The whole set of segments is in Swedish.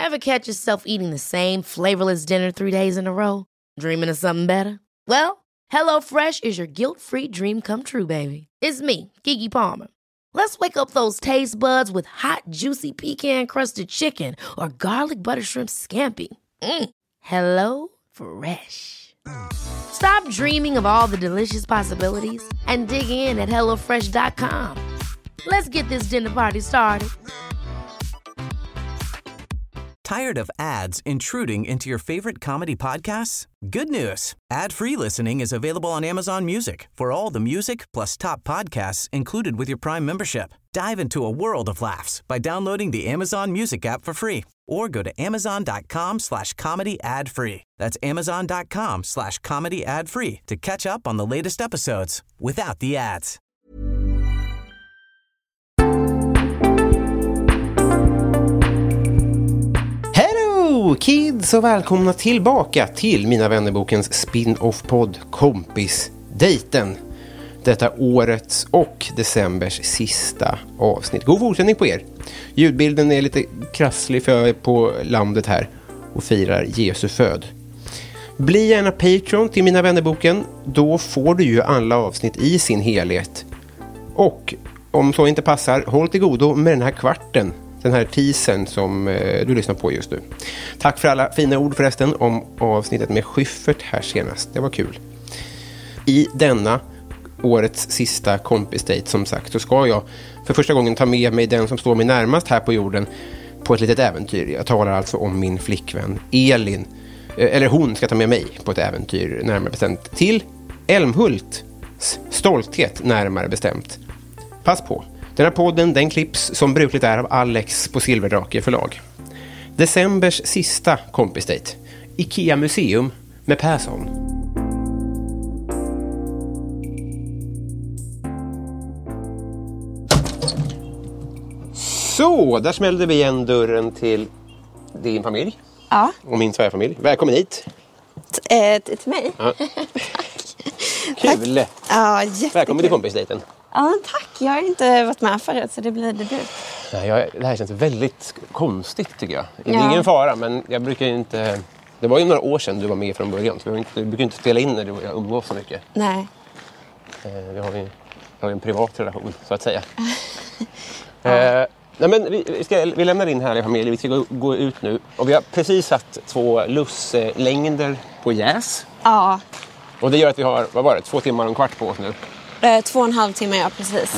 Ever catch yourself eating the same flavorless dinner 3 days in a row? Dreaming of something better? Well, HelloFresh is your guilt-free dream come true, baby. It's me, Keke Palmer. Let's wake up those taste buds with hot, juicy pecan-crusted chicken or garlic butter shrimp scampi. Hello Fresh. Stop dreaming of all the delicious possibilities and dig in at HelloFresh.com. Let's get this dinner party started. Tired of ads intruding into your favorite comedy podcasts? Good news. Ad-free listening is available on Amazon Music for all the music plus top podcasts included with your Prime membership. Dive into a world of laughs by downloading the Amazon Music app for free or go to amazon.com/comedy ad-free. That's amazon.com/comedy ad-free to catch up on the latest episodes without the ads. Hello kids och välkomna tillbaka till Mina vännerbokens spin-off-podd Kompisdejten. Detta årets och decembers sista avsnitt. God fortsättning på er. Ljudbilden är lite krasslig för jag är på landet här och firar Jesu föd. Bli gärna Patreon till Mina vännerboken. Då får du ju alla avsnitt i sin helhet. Och om så inte passar, håll till godo med den här kvarten. Den här teasern som du lyssnar på just nu. Tack för alla fina ord förresten om avsnittet med Schyffert här senast. Det var kul. I denna årets sista kompisdejt som sagt så ska jag för första gången ta med mig den som står mig närmast här på jorden på ett litet äventyr. Jag talar alltså om min flickvän Elin. Eller hon ska ta med mig på ett äventyr närmare bestämt till Älmhults stolthet närmare bestämt. Pass på. Den här podden den klipps som brukligt är av Alex på Silverdrake förlag. Decembers sista kompisdejt. Ikea museum med Persson. Så, där smällde vi igen dörren till din familj. Ja. Och min svärfamilj. Välkommen hit. Till mig? Ja. Kul. Ja, jättekul. Välkommen till kompisdejten. Ja, tack. Jag har inte varit med förut så det blir debut. Nej, det här känns väldigt konstigt tycker jag. Det är ingen fara, men jag brukar inte... Det var ju några år sedan du var med från början. Så vi brukar inte spela in när du och jag umgås så mycket. Nej. Vi har ju en privat relation, så att säga. Nej, men vi lämnar in här i familjen. Vi ska gå ut nu. Och vi har precis satt 2 lusslängder på jäs. Ja. Och det gör att vi har, vad var det, 2 timmar och en kvart på oss nu. 2,5 timmar, ja, precis.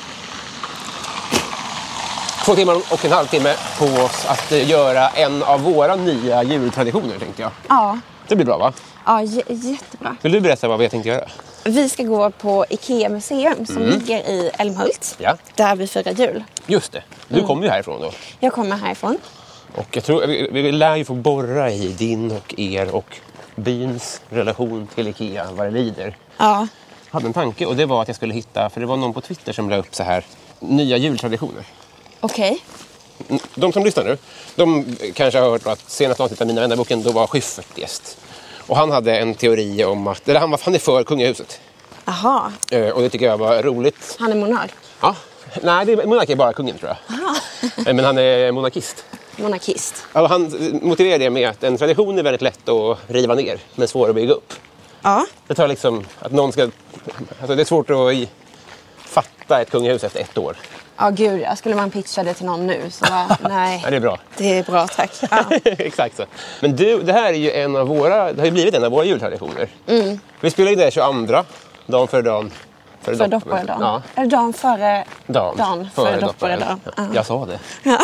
2 timmar och en halv timme på oss att göra en av våra nya jultraditioner, tänkte jag. Ja. Det blir bra, va? Ja, jättebra. Vill du berätta vad vi tänkte göra? Vi ska gå på Ikea museum som ligger i Älmhult. Ja. Där vi firar jul. Just det. Du kommer ju härifrån då. Jag kommer härifrån. Och jag tror, vi lär ju få borra i din och er och byns relation till Ikea, vad det lider. Ja. Jag hade en tanke och det var att jag skulle hitta, för det var någon på Twitter som la upp så här, nya jultraditioner. Okej. De som lyssnar nu, de kanske har hört att senast avsnittet av Mina vännerboken då var Schyffert gäst. Och han hade en teori om att, eller han är för kungahuset. Aha. Och det tycker jag var roligt. Han är monark. Ja, nej, monark är bara kungen tror jag. Aha. Men han är monarkist. Monarkist. Ja, han motiverar det med att en tradition är väldigt lätt att riva ner, men svår att bygga upp. Ja. Det tar liksom att någon ska... Alltså det är svårt att fatta ett kungahus efter 1 år. Ja, gud, ja. Skulle man pitcha det till någon nu så nej. Ja, det är bra. Det är bra, tack. Ja. Exakt så. Men du, det här är ju det har ju blivit en av våra jultraditioner. Vi spelar in det 22, dagen före dagen. För dopparedagen. Ja. Eller dagen före dagen för dopparedagen. Ja. Jag sa det. Ja.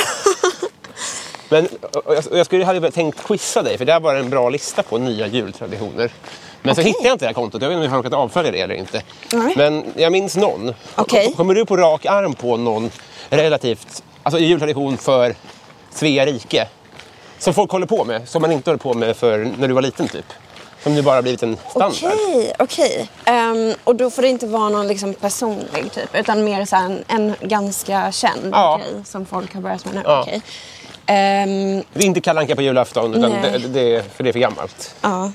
Men jag hade tänkt quizza dig, för det här var en bra lista på nya jultraditioner. Men så hittade jag inte det här kontot. Jag vet inte om jag har råkat avfölja det eller inte. Nej. Men jag minns någon. Okay. Kommer du på rak arm på någon relativt... Alltså jultradition för Svea rike? Som folk håller på med. Som man inte höll på med för när du var liten typ. Som nu bara har blivit en standard. Okej. Och då får det inte vara någon liksom personlig typ. Utan mer så här en ganska känd grej som folk har börjat med nu. Ja. Okay. Det är inte Kalle Anka på julafton, utan för det är för gammalt. Ja.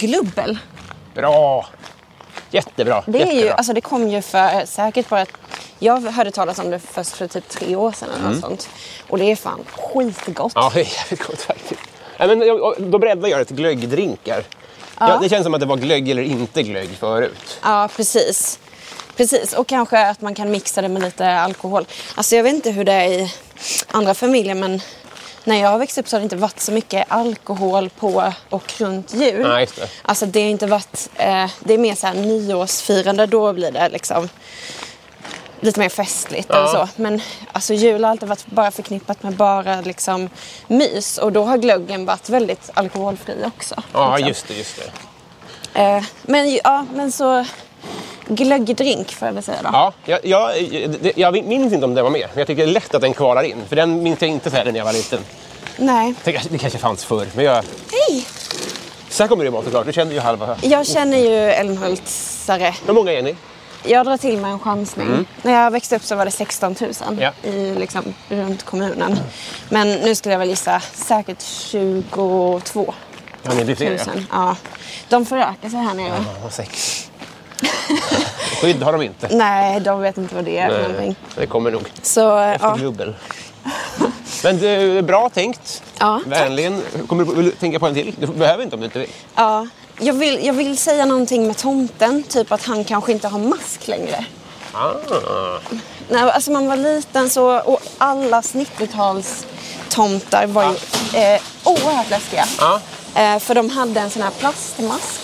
Glubbel. Bra! Jättebra. Det är ju, alltså det kom ju för säkert bara Jag hörde talas om det först för typ 3 år sedan eller något sånt. Och det är fan skitgott. Ja, det är jävligt gott faktiskt. Ja, men då breddar jag det till glöggdrinkar. Ja, det känns som att det var glögg eller inte glögg förut. Ja, precis. Precis, och kanske att man kan mixa det med lite alkohol. Alltså jag vet inte hur det är i andra familjer, men när jag har växt upp så har det inte varit så mycket alkohol på och runt jul. Nej, just det. Alltså det har inte varit, det är mer så här nyårsfirande, då blir det liksom lite mer festligt eller så. Men alltså jul har alltid varit bara förknippat med bara liksom mys, och då har glöggen varit väldigt alkoholfri också. Ja, liksom. just det. Men så glöggdrink får jag väl säga då. Ja, jag minns inte om den var med. Men jag tycker det är lätt att den kvalar in. För den minns jag inte så här när jag var liten. Nej. Det kanske fanns förr. Men Hej! Så här kommer det vara såklart. Du känner ju halva. Jag känner ju Älmhultsare. Hur många är ni? Jag drar till med en chansning. När jag växte upp så var det 16 000 i, liksom, runt kommunen. Men nu skulle jag väl gissa säkert 22 Ja, ni blir fler. Ja. De förökar sig här nere. Ja, 6. Skydd har de inte. Nej, de vet inte vad det är. Nej, det kommer nog. Så, efter glubbel. Men du, bra tänkt. Ja, vänligen. Vill du tänka på en till? Du behöver inte om du inte vill. Ja, jag vill säga någonting med tomten. Typ att han kanske inte har mask längre. Nej, alltså man var liten så, och alla 90-tals tomtar var ju oerhört läskiga. För de hade en sån här plastmask.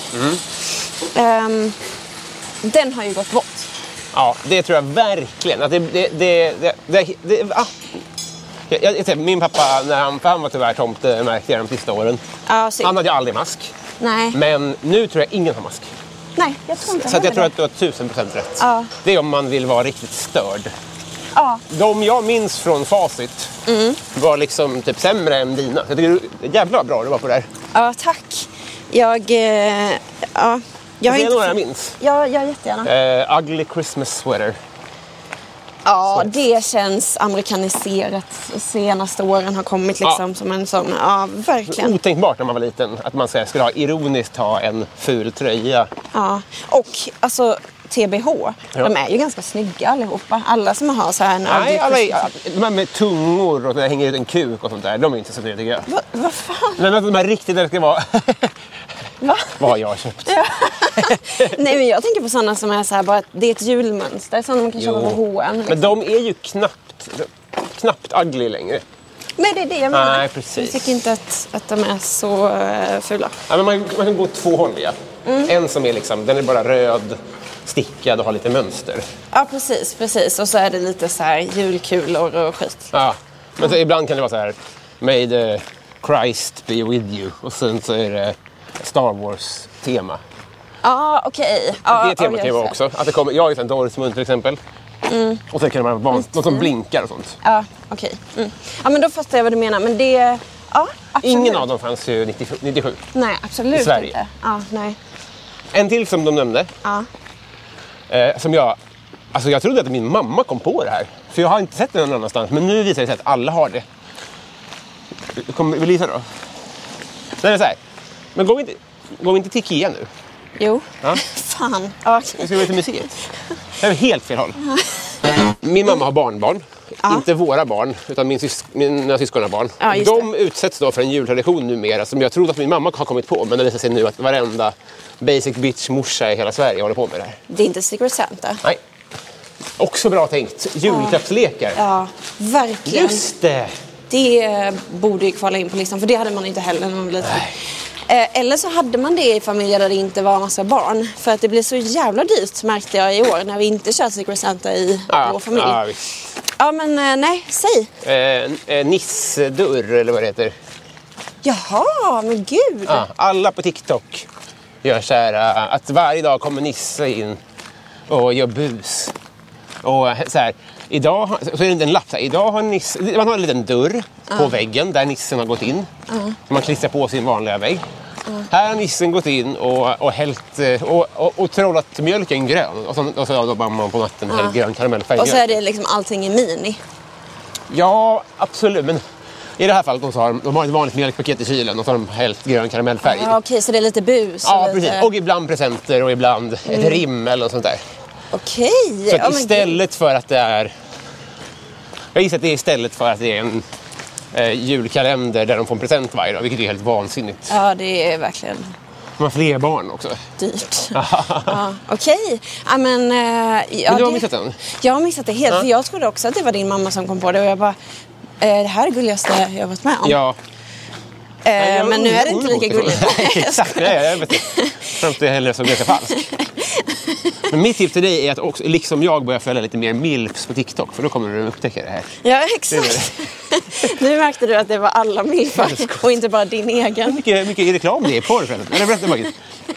Den har ju gått bort. Ja, det tror jag verkligen. Att min pappa, när han var tyvärr tomte, märkte jag de sista åren. Han hade ju aldrig mask. Nej. Men nu tror jag ingen har mask. Nej, jag tror inte. Så jag tror att du har 1000% rätt. Det är om man vill vara riktigt störd. De jag minns från facit var liksom typ sämre än dina. Jag tycker det är jävla bra du var på det här. Ja, tack. Jag har inte... jag minns. Ja, jättegärna. Ugly Christmas Sweater. Ja, det känns amerikaniserat. Senaste åren har kommit liksom som en sån, verkligen. Otänkbart när man var liten att man skulle ha ironiskt ha en ful tröja. Ja, och alltså TBH, de är ju ganska snygga allihopa. Alla som har så här en... Nej, de här med tungor och det hänger ut en kuk och sånt där, de är inte så snygga tycker jag. Vad fan? Men de här riktigt, det ska vara... Va? Vad har jag köpt? Nej, men jag tänker på sådana som är så här, bara att det är ett julmönster som man kan köpa på H&M. Liksom. Men de är ju knappt ugly längre. Nej, det är det jag menar. Nej, precis. Jag tycker inte att de är så fula. Ja, men man kan gå 2 håll, ja. En som är liksom, den är bara röd, stickad och har lite mönster. Ja, precis. Och så är det lite så här julkulor och skit. Ja, men så ibland kan det vara så här, May the Christ be with you. Och sen så är det Star Wars-tema. Okej. Det temat kan vara också. Att det kommer, jag har ju en Dortmund till exempel. Och sen kan det vara något som blinkar och sånt. Ja, okej. Ja, men då fattar jag vad du menar. Men det... Ja, absolut. Ingen av dem fanns ju 97. Nej, absolut i Sverige. inte. Ja, nej. En till som de nämnde. Som jag trodde att min mamma kom på det här. För jag har inte sett det någon annanstans. Men nu visar det sig att alla har det. Vill du gissa då? Det är så här. Men går vi inte till Ikea nu? Jo. Ja. Fan. Vi ska gå till museet. Det är helt fel håll. Min mamma har barnbarn. Inte våra barn, utan mina syskon har barn. De utsätts då för en jultradition numera som jag trodde att min mamma har kommit på. Men det visar sig nu att varenda basic bitch-morsa i hela Sverige håller på med det här. Det är inte Secret Santa. Nej. Också bra tänkt. Julklappslekar. Ja, verkligen. Just det. Det borde ju kvala in på listan, för det hade man inte heller när man var liten. Eller så hade man det i familjer där det inte var massa barn. För att det blir så jävla dyrt, märkte jag i år, när vi inte kör Secret Santa i vår familj. Ja, visst. Ja, men nej, säg. Nissdörr, eller vad det heter. Jaha, men gud. Ja, alla på TikTok gör så här att varje dag kommer Nisse in och gör bus. Och så här, idag så är det en lapp så här, idag har Nisse, man har en liten dörr på väggen där Nissen har gått in. Man klistrar på sin vanliga vägg. Här har Nissen gått in och hällt och trollat mjölken grön. Och så har man på natten hällt grön karamellfärg. Och så är det liksom allting i mini. Ja, absolut. Men i det här fallet så har de har ett vanligt mjölkpaket i kylen och så har de hällt grön karamellfärg. Ja, okej, så det är lite bus. Ja, lite... precis. Och ibland presenter och ibland ett rim eller sånt där. Okej. Så att istället för att det är... Jag gissar att det är istället för att det är en julkalender där de får en present varje dag, vilket är helt vansinnigt. Ja, det är verkligen... De har fler barn också. Dyrt. Ja, okej. Ja, men du har missat den? Jag har missat det helt. För jag trodde också att det var din mamma som kom på det. Och jag bara, det här är det gulligaste jag har varit med om. Ja. Men nu är det inte lika gulligt. Exakt, jag vet inte. Fram till hellre som ganska falsk. Men mitt tips till dig är att också, liksom jag, börja följa lite mer milfs på TikTok. För då kommer du upptäcka det här. Ja, exakt. Nu märkte du att det var alla milfar och inte bara din egen. Mycket reklam det är på det. Eller berätta bara.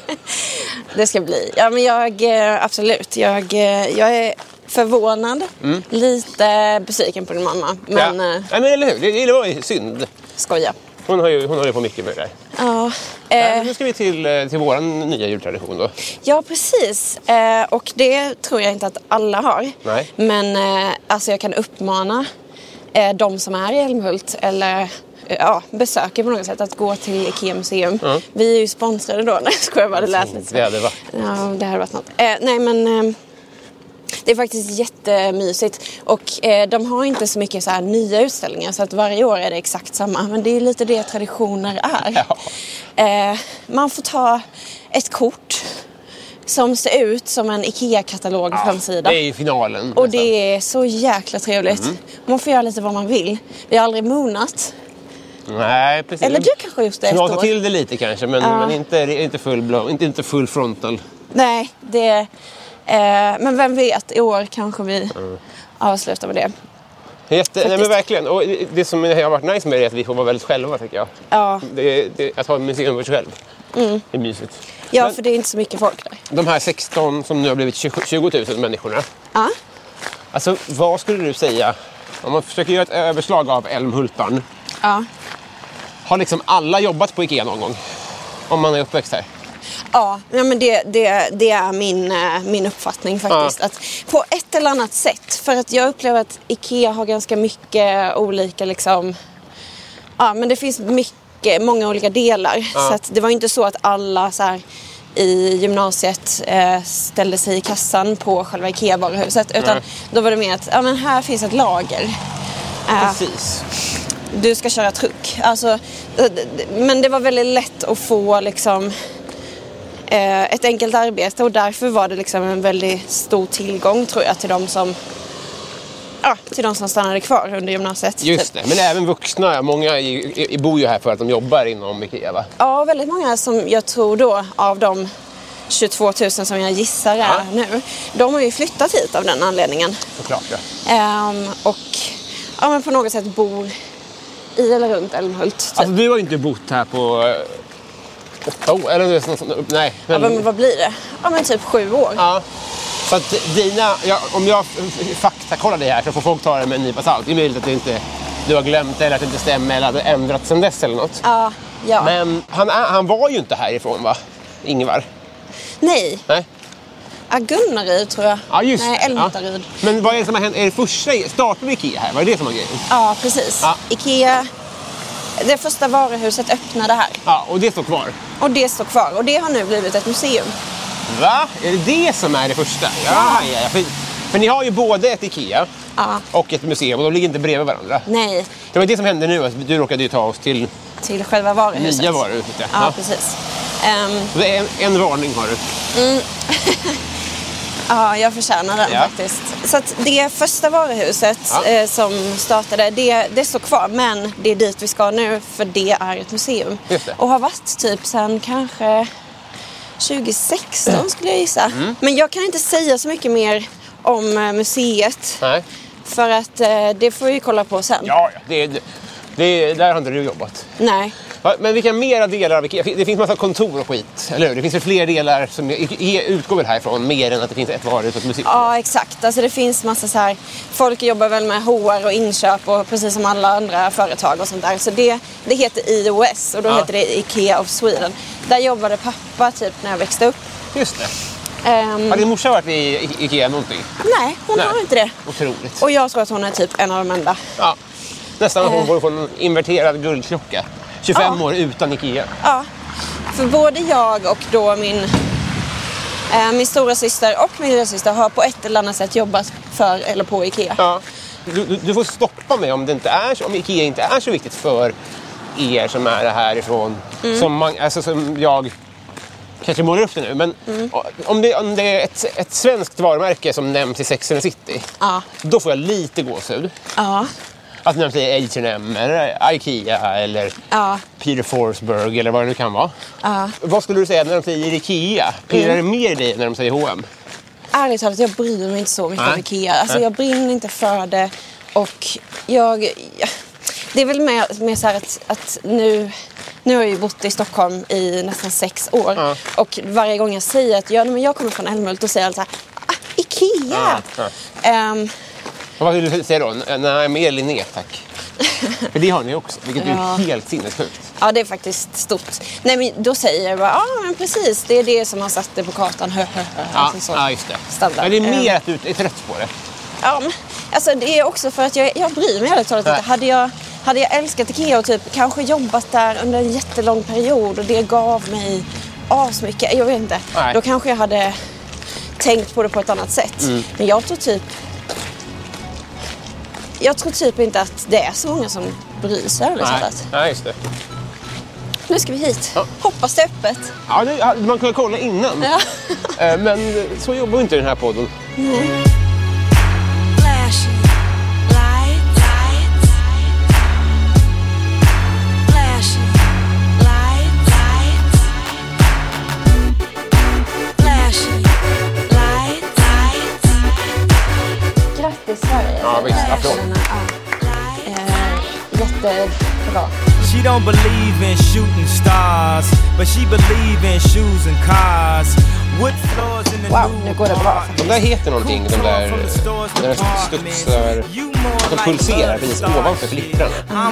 Det ska bli. Ja, men absolut. Jag är förvånad. Lite besviken på din mamma. Men, ja. Men eller hur? Det var ju synd. Skoja. Hon håller på mycket med det där. Ja. Nu ska vi till våran nya jultradition då. Ja, precis. Och det tror jag inte att alla har. Nej. Men alltså jag kan uppmana de som är i Älmhult eller besöker på något sätt att gå till IKEA museum. Vi är ju sponsrade då. Nej, skojar bara, det lät lite så. Det hade varit. Ja, det hade varit något. Nej, men... Det är faktiskt jättemysigt och de har inte så mycket så här nya utställningar så att varje år är det exakt samma. Men det är lite det traditioner är. Ja. Man får ta ett kort som ser ut som en IKEA-katalog på framsidan. Det är ju finalen. Och det är så jäkla trevligt. Man får göra lite vad man vill. Vi har aldrig monat. Nej, precis. Eller du kanske just det. Knata till det lite kanske, men inte full blow, inte full frontal. Nej, det... men vem vet, i år kanske vi avslutar med det. Nej, men verkligen. Och det som har varit nice med det är att vi får vara väldigt själva, tycker jag. Ja. Att ha ett museum för sig själv är mysigt. Ja, men, för det är inte så mycket folk där. De här 16 som nu har blivit 20 000 människorna. Ja. Alltså, vad skulle du säga, om man försöker göra ett överslag av Älmhultbarn. Ja. Har liksom alla jobbat på IKEA någon gång? Om man är uppväxt här? Ja, men det är min uppfattning faktiskt. Att på ett eller annat sätt. För att jag upplever att IKEA har ganska mycket olika liksom... Ja, men det finns många olika delar. Så att det var inte så att alla så här, i gymnasiet ställde sig i kassan på själva IKEA-varuhuset. Utan då var det mer att men här finns ett lager. Precis. Du ska köra truck. Alltså, men det var väldigt lätt att få liksom... ett enkelt arbete och därför var det liksom en väldigt stor tillgång tror jag till de som stannade kvar under gymnasiet. Just det, men även vuxna, många bor ju här för att de jobbar inom IKEA, va? Ja, väldigt många som jag tror då av de 22 000 som jag gissar är nu, de har ju flyttat hit av den anledningen. Såklart, och men på något sätt bor i eller runt Älmhult. Typ. Alltså du har ju inte bott här på 8 år, eller nej. Men vad blir det? Ja, men typ 7 år. Ja, så att om jag faktakollar det här så får folk ta det med en nypa salt. Det är möjligt att du har glömt eller att det inte stämmer eller att det ändrats sedan dess eller något. Ja. Men han var ju inte härifrån, va? Ingvar? Nej. Gunnaryd tror jag. Ja, just nej, Älmhultaryd. Ja. Men vad är det som har hänt? Är det första startade IKEA här? Var det som var grejen? Ja, precis. Ja. IKEA, det första varuhuset öppnade här. Ja, och det står kvar? Och det står kvar. Och det har nu blivit ett museum. Va? Är det som är det första? Ja. För ni har ju både ett IKEA och ett museum och de ligger inte bredvid varandra. Nej. Det var det som hände nu. Du råkade ju ta oss till själva varuhuset. Nya varuhuset, ja. Precis. Så det är en varning har du. Ja, jag förtjänar den faktiskt. Så att det första varuhuset som startade, det står kvar. Men det är dit vi ska nu, för det är ett museum. Och har varit typ sen kanske 2016 skulle jag gissa. Men jag kan inte säga så mycket mer om museet. Nej. För att det får vi kolla på sen. Ja, där har inte du jobbat. Nej. Men vilka mera delar av IKEA? Det finns massa kontor och skit, eller hur? Det finns ju fler delar som utgår väl härifrån mer än att det finns ett varuhus och ett museum. Ja, exakt. Alltså det finns massa så här... Folk jobbar väl med HR och inköp och precis som alla andra företag och sånt där. Så det heter IOS och då heter det IKEA of Sweden. Där jobbade pappa typ när jag växte upp. Just det. Har din morsa varit i IKEA någonting? Nej, hon har inte det. Otroligt. Och jag tror att hon är typ en av de enda. Ja. Nästan att hon borde få en inverterad guldklocka. 25 år utan IKEA. Ja, för både jag och då min Min stora syster och min lillasyster har på ett eller annat sätt jobbat för eller på IKEA. Ja. Du får stoppa mig om IKEA inte är så viktigt för er som är härifrån. Som jag kanske målar upp det nu. Men om det är ett svenskt varumärke som nämns i Sex and the City, då får jag lite gåshud. Ja. Att nämns i H&M eller IKEA eller Peter Forsberg eller vad det nu kan vara. Vad skulle du säga när de säger IKEA? Pirrar det mer i dig när de säger H&M? Ärligt talat, jag bryr mig inte så mycket om IKEA. Alltså, jag brinner inte för det. Och det är väl mer så här att nu har jag ju bott i Stockholm i nästan 6 år. Och varje gång jag säger att jag kommer från Älmhult, och säger jag så här, IKEA! Vad vill du säga då? Nej, mer Linné, tack. För det har ni också, vilket är helt sinnessjukt. Ja, det är faktiskt stort. Nej, men då säger jag bara, men precis, det är det som har satt det på kartan. Alltså just det. Standard. Men det är mer att du är trött på det. Ja, men, alltså det är också för att jag bryr mig helt talat inte. Hade jag älskat IKEA och typ kanske jobbat där under en jättelång period och det gav mig asmycket, jag vet inte. Nej. Då kanske jag hade tänkt på det på ett annat sätt. Men jag tror typ inte att det är så många som bryr sig. Nej, just det. Nu ska vi hit. Ja. Hoppas det är öppet. Ja, man kan kolla innan. Ja. Men så jobbar inte den här podden. Nej. Grattis Sverige. Ja, visst. Applåd. Jättebra. She don't believe in shooting stars, but she believe in shoes and cars. Wow, nu går det bra. De där heter någonting, de där studsar, som pulserar precis ovanför flipprarna.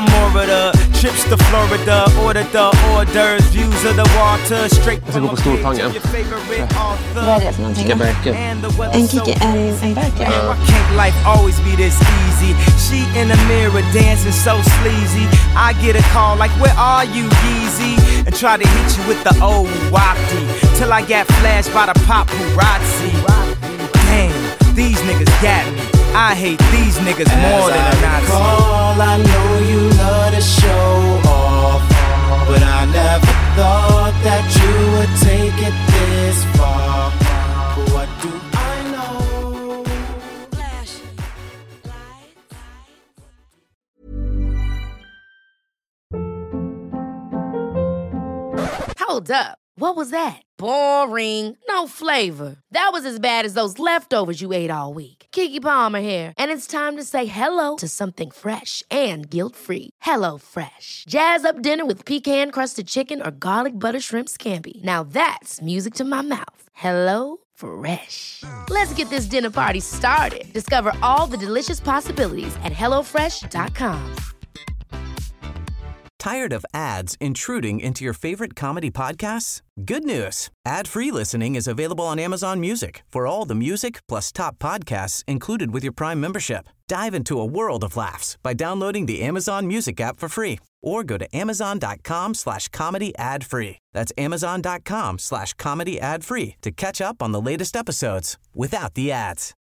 Jag ska gå på Storpangen. Vad är det för någonting? En Berke. En Berke? Life always be this easy. She in the mirror dancing so sleazy. I get a call like, where are you, Yeezy? And try to hit you with the old wafty till I get flashed by the paparazzi. Damn, these niggas got me. I hate these niggas more than a Nazi. I know you love to show off, but I never thought that you would take it this far. What do I know? Hold up. What was that? Boring. No flavor. That was as bad as those leftovers you ate all week. Keke Palmer here, and it's time to say hello to something fresh and guilt-free. Hello Fresh. Jazz up dinner with pecan-crusted chicken or garlic butter shrimp scampi. Now that's music to my mouth. Hello Fresh. Let's get this dinner party started. Discover all the delicious possibilities at hellofresh.com. Tired of ads intruding into your favorite comedy podcasts? Good news. Ad-free listening is available on Amazon Music for all the music plus top podcasts included with your Prime membership. Dive into a world of laughs by downloading the Amazon Music app for free or go to amazon.com/comedy ad-free. That's amazon.com/comedy ad-free to catch up on the latest episodes without the ads.